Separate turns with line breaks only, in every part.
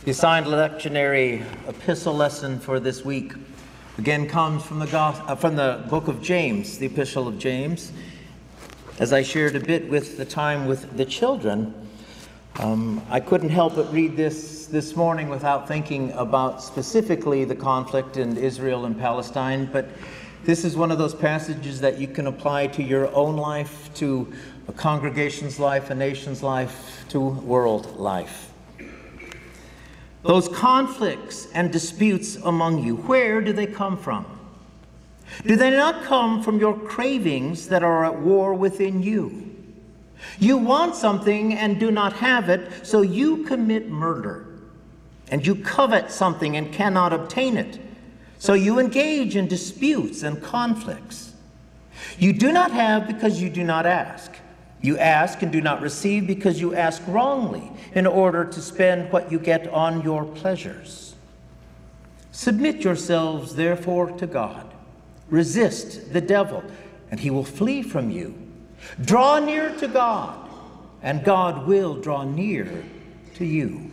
The assigned lectionary epistle lesson for this week again comes from the book of James, the epistle of James. As I shared a bit with the time with the children, I couldn't help but read this morning without thinking about specifically the conflict in Israel and Palestine, but this is one of those passages that you can apply to your own life, to a congregation's life, a nation's life, to world life. Those conflicts and disputes among you, where do they come from? Do they not come from your cravings that are at war within you? You want something and do not have it, so you commit murder. And you covet something and cannot obtain it, so you engage in disputes and conflicts. You do not have because you do not ask. You ask and do not receive because you ask wrongly, in order to spend what you get on your pleasures. Submit yourselves, therefore, to God. Resist the devil, and he will flee from you. Draw near to God, and God will draw near to you.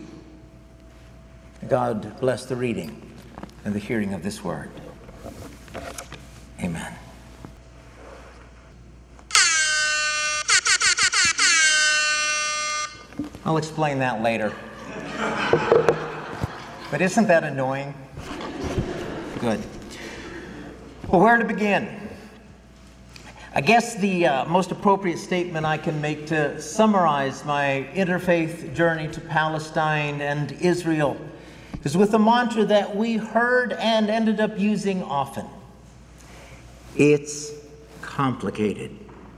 God bless the reading and the hearing of this word. Amen. I'll explain that later. But isn't that annoying? Good. Well, where to begin? I guess the most appropriate statement I can make to summarize my interfaith journey to Palestine and Israel is with a mantra that we heard and ended up using often. It's complicated.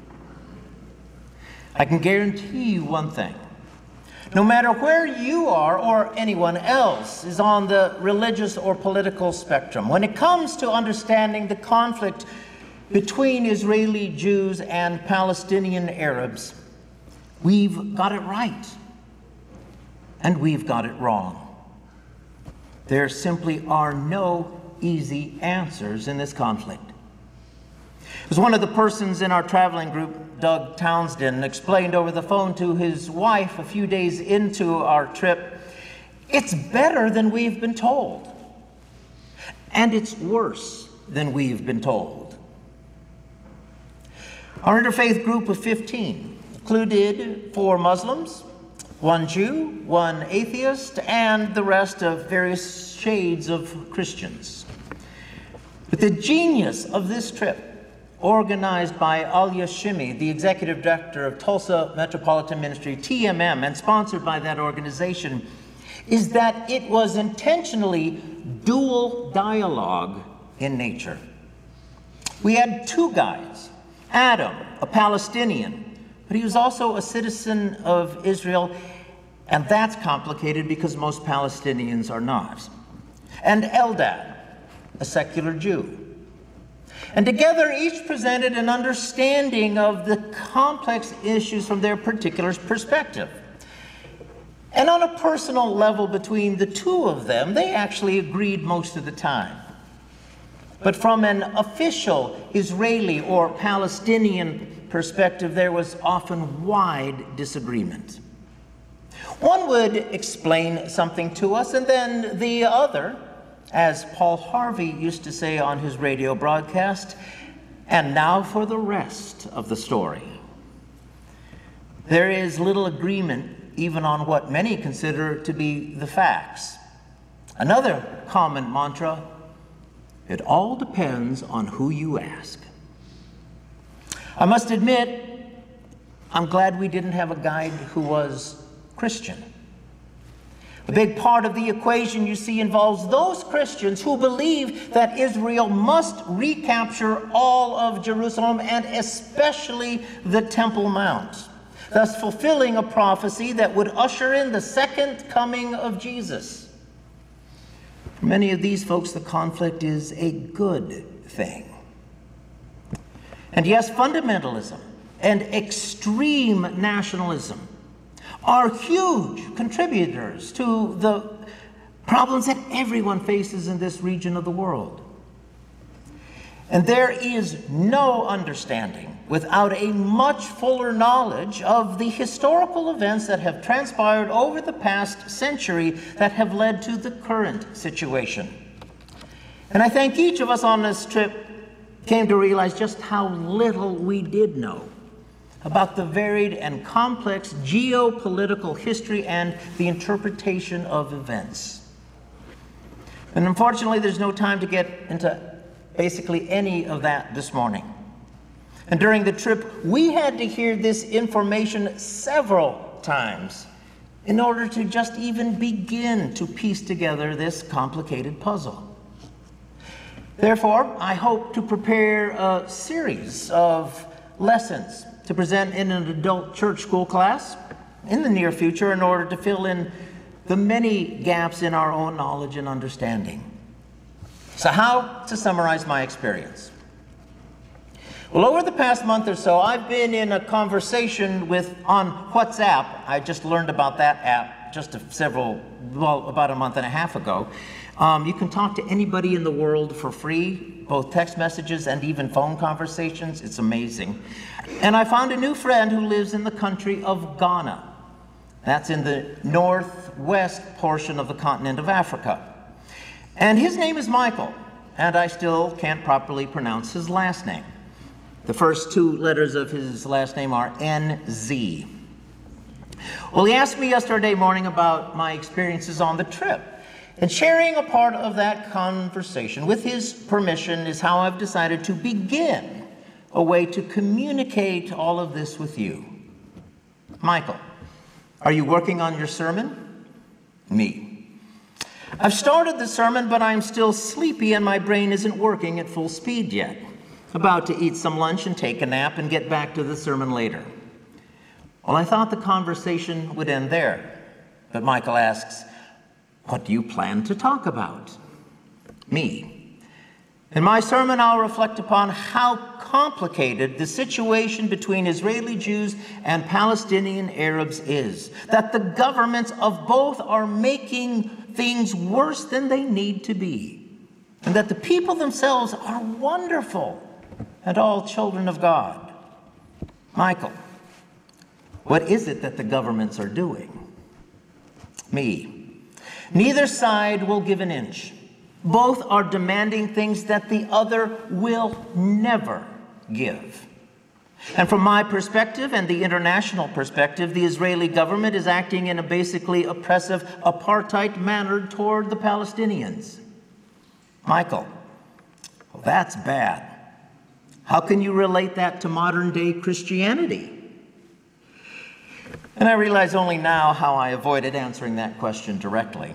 I can guarantee you one thing. No matter where you are or anyone else is on the religious or political spectrum, when it comes to understanding the conflict between Israeli Jews and Palestinian Arabs, we've got it right and we've got it wrong. There simply are no easy answers in this conflict. As one of the persons in our traveling group, Doug Townsend, explained over the phone to his wife a few days into our trip, it's better than we've been told. And it's worse than we've been told. Our interfaith group of 15 included 4 Muslims, 1 Jew, 1 atheist, and the rest of various shades of Christians. But the genius of this trip, organized by Alia Shimi, the executive director of Tulsa Metropolitan Ministry, TMM, and sponsored by that organization, is that it was intentionally dual dialogue in nature. We had 2 guides. Adam, a Palestinian, but he was also a citizen of Israel, and that's complicated because most Palestinians are not. And Eldad, a secular Jew. And together, each presented an understanding of the complex issues from their particular perspective. And on a personal level between the 2 of them, they actually agreed most of the time. But from an official Israeli or Palestinian perspective, there was often wide disagreement. One would explain something to us, and then the other, as Paul Harvey used to say on his radio broadcast, and now for the rest of the story. There is little agreement even on what many consider to be the facts. Another common mantra, it all depends on who you ask. I must admit, I'm glad we didn't have a guide who was Christian. A big part of the equation, you see, involves those Christians who believe that Israel must recapture all of Jerusalem and especially the Temple Mount, thus fulfilling a prophecy that would usher in the second coming of Jesus. For many of these folks, the conflict is a good thing. And yes, fundamentalism and extreme nationalism are huge contributors to the problems that everyone faces in this region of the world. And there is no understanding without a much fuller knowledge of the historical events that have transpired over the past century that have led to the current situation. And I think each of us on this trip came to realize just how little we did know about the varied and complex geopolitical history and the interpretation of events. And unfortunately, there's no time to get into basically any of that this morning. And during the trip, we had to hear this information several times in order to just even begin to piece together this complicated puzzle. Therefore, I hope to prepare a series of lessons to present in an adult church school class in the near future in order to fill in the many gaps in our own knowledge and understanding. So how to summarize my experience? Well, over the past month or so, I've been in a conversation on WhatsApp. I just learned about that app about a month and a half ago. You can talk to anybody in the world for free, both text messages and even phone conversations. It's amazing. And I found a new friend who lives in the country of Ghana. That's in the northwest portion of the continent of Africa. And his name is Michael, and I still can't properly pronounce his last name. The first two letters of his last name are NZ. Well, he asked me yesterday morning about my experiences on the trip. And sharing a part of that conversation, with his permission, is how I've decided to begin a way to communicate all of this with you. Michael, are you working on your sermon? Me. I've started the sermon, but I'm still sleepy and my brain isn't working at full speed yet. About to eat some lunch and take a nap and get back to the sermon later. Well, I thought the conversation would end there. But Michael asks, what do you plan to talk about? Me. In my sermon, I'll reflect upon how complicated the situation between Israeli Jews and Palestinian Arabs is. That the governments of both are making things worse than they need to be. And that the people themselves are wonderful and all children of God. Michael, what is it that the governments are doing? Me. Neither side will give an inch. Both are demanding things that the other will never give. And from my perspective and the international perspective, the Israeli government is acting in a basically oppressive apartheid manner toward the Palestinians. Michael, well, that's bad. How can you relate that to modern-day Christianity? And I realize only now how I avoided answering that question directly.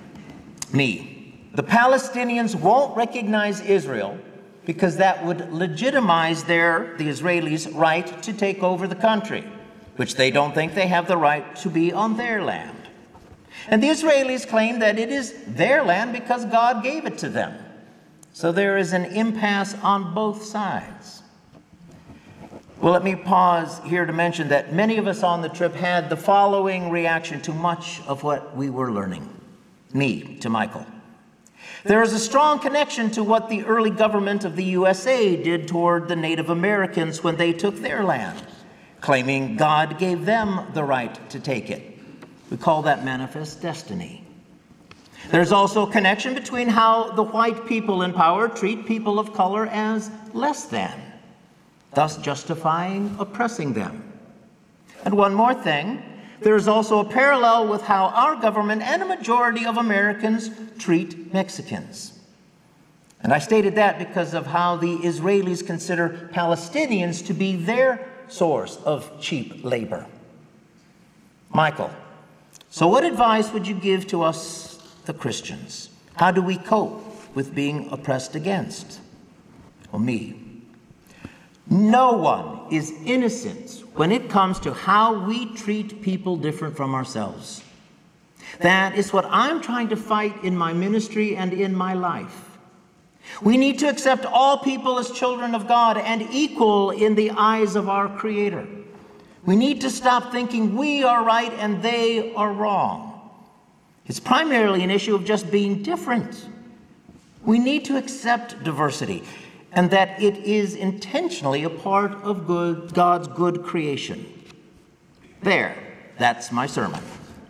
Me. The Palestinians won't recognize Israel because that would legitimize the Israelis' right to take over the country, which they don't think they have the right to be on their land. And the Israelis claim that it is their land because God gave it to them. So there is an impasse on both sides. Well, let me pause here to mention that many of us on the trip had the following reaction to much of what we were learning. Me to Michael. There is a strong connection to what the early government of the USA did toward the Native Americans when they took their land, claiming God gave them the right to take it. We call that manifest destiny. There's also a connection between how the white people in power treat people of color as less than, thus justifying oppressing them. And one more thing, there is also a parallel with how our government and a majority of Americans treat Mexicans. And I stated that because of how the Israelis consider Palestinians to be their source of cheap labor. Michael, so what advice would you give to us, the Christians? How do we cope with being oppressed against? Well, me. No one is innocent when it comes to how we treat people different from ourselves. That is what I'm trying to fight in my ministry and in my life. We need to accept all people as children of God and equal in the eyes of our Creator. We need to stop thinking we are right and they are wrong. It's primarily an issue of just being different. We need to accept diversity. and that it is intentionally a part of God's good creation. There, that's my sermon.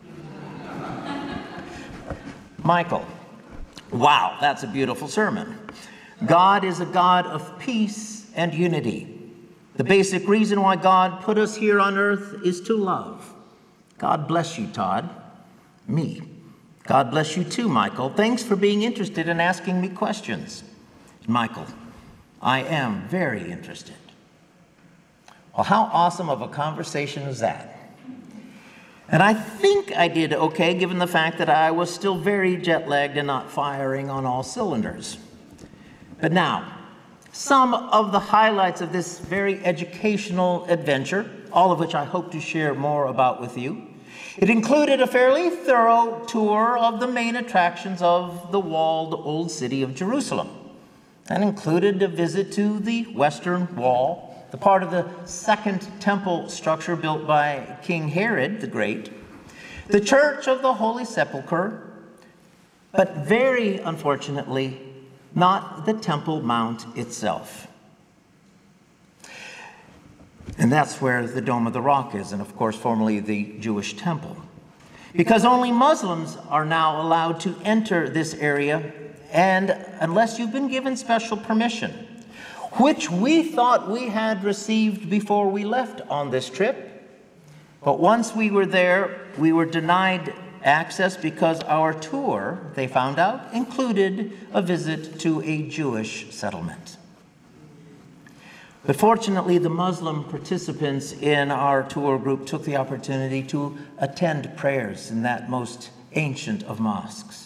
Michael, wow, that's a beautiful sermon. God is a God of peace and unity. The basic reason why God put us here on earth is to love. God bless you, Todd. Me. God bless you too, Michael. Thanks for being interested in asking me questions. Michael, I am very interested. Well, how awesome of a conversation is that? And I think I did okay, given the fact that I was still very jet-lagged and not firing on all cylinders. But now, some of the highlights of this very educational adventure, all of which I hope to share more about with you. It included a fairly thorough tour of the main attractions of the walled Old City of Jerusalem. That included a visit to the Western Wall, the part of the second temple structure built by King Herod the Great, the Church of the Holy Sepulchre, but very unfortunately, not the Temple Mount itself. And that's where the Dome of the Rock is, and of course, formerly the Jewish temple. Because only Muslims are now allowed to enter this area, and unless you've been given special permission, which we thought we had received before we left on this trip. But once we were there, we were denied access because our tour, they found out, included a visit to a Jewish settlement. But fortunately, the Muslim participants in our tour group took the opportunity to attend prayers in that most ancient of mosques.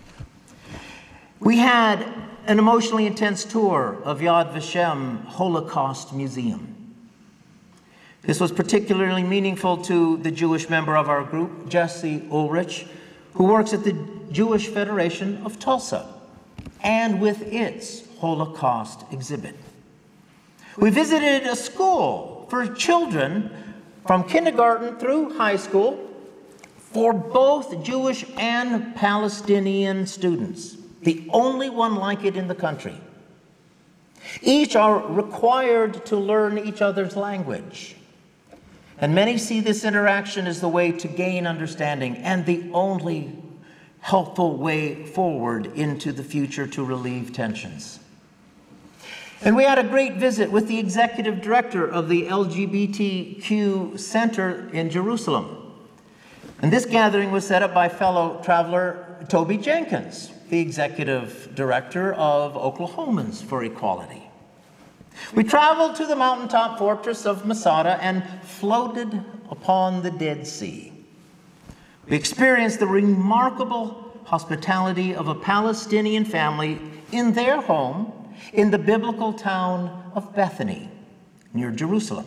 We had an emotionally intense tour of Yad Vashem Holocaust Museum. This was particularly meaningful to the Jewish member of our group, Jesse Ulrich, who works at the Jewish Federation of Tulsa, and with its Holocaust exhibit. We visited a school for children from kindergarten through high school for both Jewish and Palestinian students, the only one like it in the country. Each are required to learn each other's language. And many see this interaction as the way to gain understanding and the only helpful way forward into the future to relieve tensions. And we had a great visit with the executive director of the LGBTQ Center in Jerusalem. And this gathering was set up by fellow traveler Toby Jenkins, the executive director of Oklahomans for Equality. We traveled to the mountaintop fortress of Masada and floated upon the Dead Sea. We experienced the remarkable hospitality of a Palestinian family in their home in the biblical town of Bethany, near Jerusalem.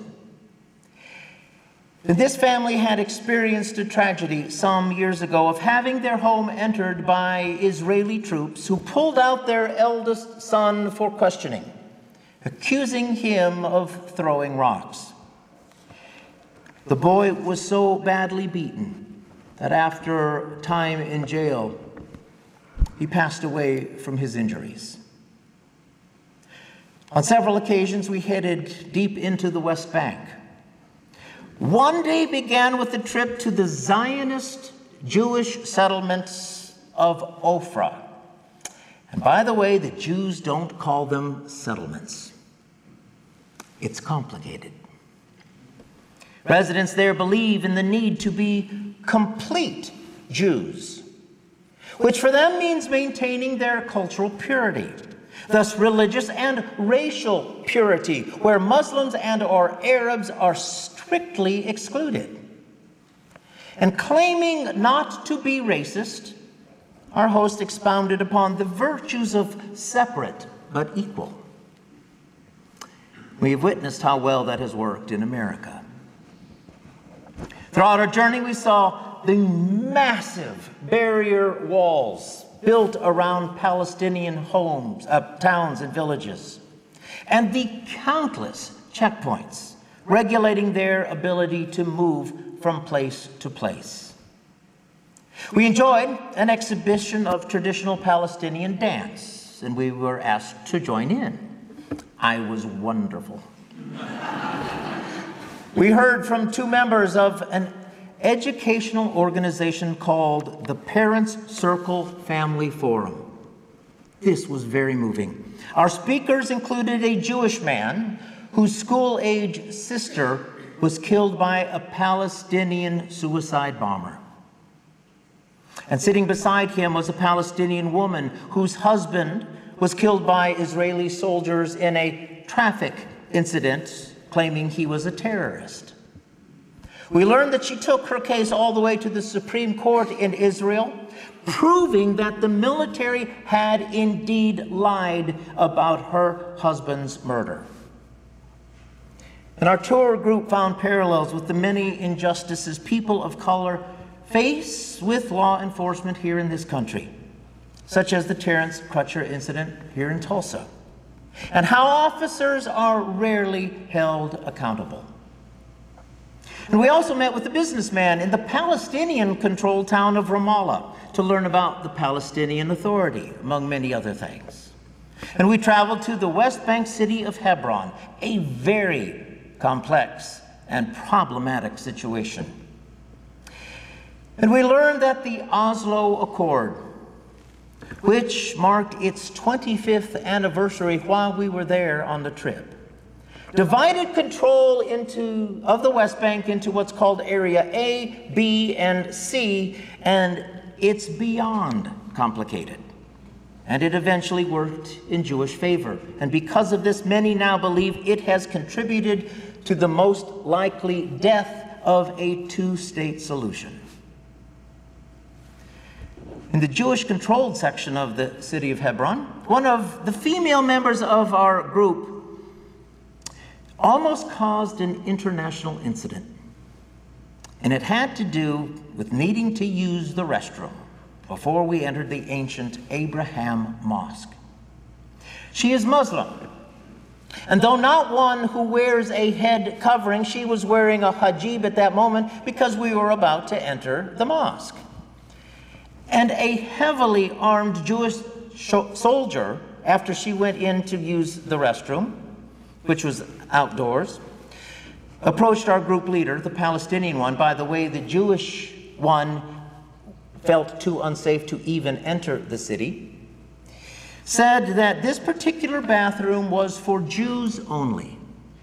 This family had experienced a tragedy some years ago of having their home entered by Israeli troops who pulled out their eldest son for questioning, accusing him of throwing rocks. The boy was so badly beaten that after time in jail, he passed away from his injuries. On several occasions, we headed deep into the West Bank. One day began with a trip to the Zionist Jewish settlements of Ophrah. And by the way, the Jews don't call them settlements. It's complicated. Residents there believe in the need to be complete Jews, which for them means maintaining their cultural purity, thus religious and racial purity, where Muslims and or Arabs are strictly excluded. And claiming not to be racist, our host expounded upon the virtues of separate but equal. We have witnessed how well that has worked in America. Throughout our journey, we saw the massive barrier walls built around Palestinian homes, towns and villages, and the countless checkpoints regulating their ability to move from place to place. We enjoyed an exhibition of traditional Palestinian dance, and we were asked to join in. I was wonderful. We heard from two members of an educational organization called the Parents Circle Family Forum. This was very moving. Our speakers included a Jewish man whose school-age sister was killed by a Palestinian suicide bomber. And sitting beside him was a Palestinian woman whose husband was killed by Israeli soldiers in a traffic incident, claiming he was a terrorist. We learned that she took her case all the way to the Supreme Court in Israel, proving that the military had indeed lied about her husband's murder. And our tour group found parallels with the many injustices people of color face with law enforcement here in this country, such as the Terrence Crutcher incident here in Tulsa, and how officers are rarely held accountable. And we also met with a businessman in the Palestinian-controlled town of Ramallah to learn about the Palestinian Authority, among many other things. And we traveled to the West Bank city of Hebron, a very complex and problematic situation. And we learned that the Oslo Accord, which marked its 25th anniversary while we were there on the trip, divided control of the West Bank into what's called Area A, B, and C, and it's beyond complicated. And it eventually worked in Jewish favor. And because of this, many now believe it has contributed to the most likely death of a two-state solution. In the Jewish-controlled section of the city of Hebron, one of the female members of our group almost caused an international incident. And it had to do with needing to use the restroom before we entered the ancient Abraham Mosque. She is Muslim, and though not one who wears a head covering, she was wearing a hijab at that moment because we were about to enter the mosque. And a heavily armed Jewish soldier, after she went in to use the restroom, which was outdoors, approached our group leader, the Palestinian one. By the way, the Jewish one felt too unsafe to even enter the city, said that this particular bathroom was for Jews only.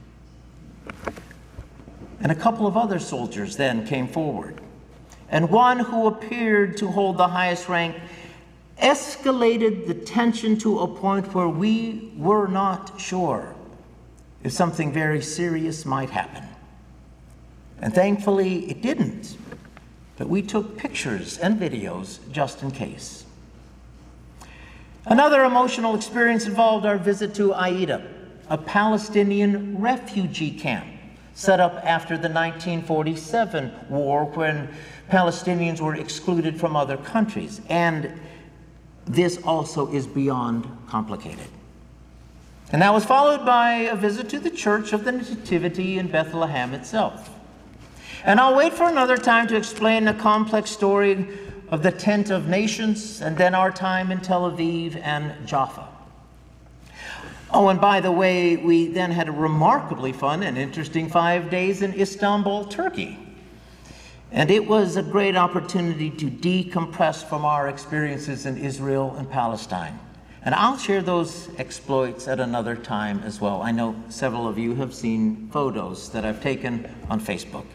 And a couple of other soldiers then came forward. And one who appeared to hold the highest rank escalated the tension to a point where we were not sure if something very serious might happen. And thankfully, it didn't. But we took pictures and videos just in case. Another emotional experience involved our visit to Aida, a Palestinian refugee camp set up after the 1947 war when Palestinians were excluded from other countries. And this also is beyond complicated. And that was followed by a visit to the Church of the Nativity in Bethlehem itself. And I'll wait for another time to explain the complex story of the Tent of Nations and then our time in Tel Aviv and Jaffa. Oh, and by the way, we then had a remarkably fun and interesting 5 days in Istanbul, Turkey. And it was a great opportunity to decompress from our experiences in Israel and Palestine. And I'll share those exploits at another time as well. I know several of you have seen photos that I've taken on Facebook.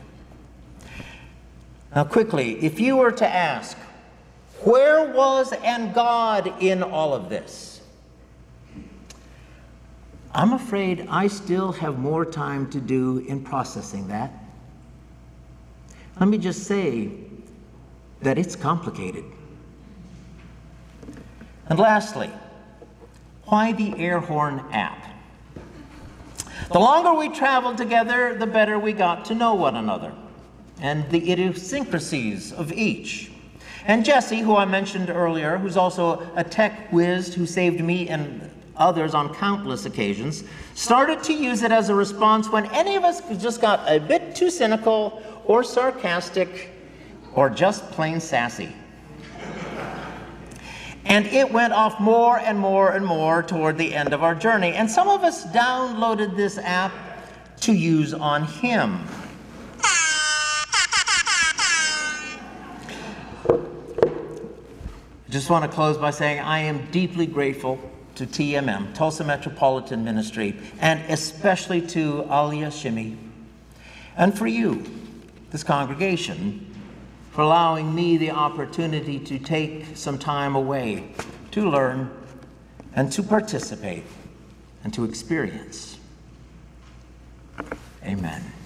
Now quickly, if you were to ask, where was God in all of this? I'm afraid I still have more time to do in processing that. Let me just say that it's complicated. And lastly, why the Airhorn app? The longer we traveled together, the better we got to know one another and the idiosyncrasies of each. And Jesse, who I mentioned earlier, who's also a tech whiz who saved me and others on countless occasions, started to use it as a response when any of us just got a bit too cynical or sarcastic or just plain sassy. And it went off more and more and more toward the end of our journey. And some of us downloaded this app to use on him. I just want to close by saying I am deeply grateful to TMM, Tulsa Metropolitan Ministry, and especially to Alia Shimi, and for you, this congregation, for allowing me the opportunity to take some time away to learn and to participate and to experience. Amen.